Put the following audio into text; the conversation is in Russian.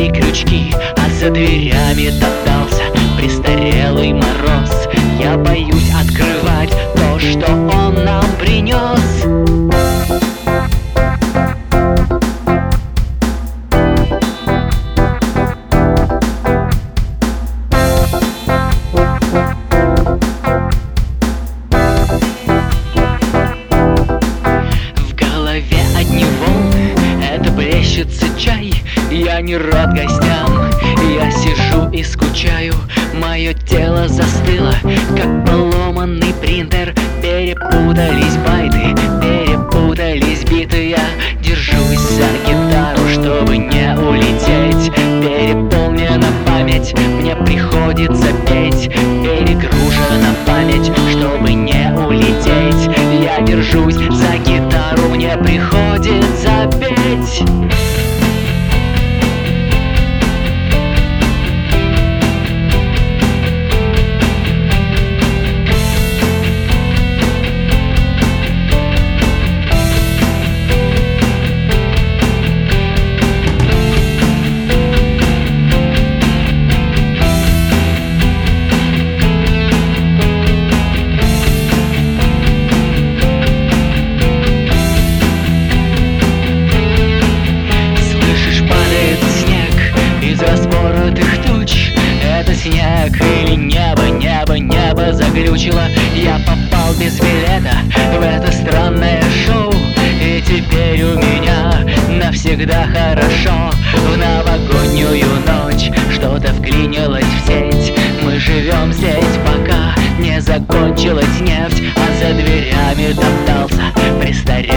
мои крючки, а за дверями топтался престарелый мороз. Я боюсь открывать то, что он нам принес. Чай, я не рад гостям, я сижу и скучаю. Мое тело застыло, как поломанный принтер. Перепутались байты, перепутались биты. Я держусь за гитару, чтобы не улететь. Переполнена память, мне приходится петь. Перегружена память, чтобы не улететь. Я держусь за гитару, мне приходится петь. Снег или небо, небо заглючило. Я попал без билета в это странное шоу, и теперь у меня навсегда хорошо. В новогоднюю ночь что-то вклинилось в сеть. Мы живем здесь, пока не закончилась нефть, а за дверями топтался престарелый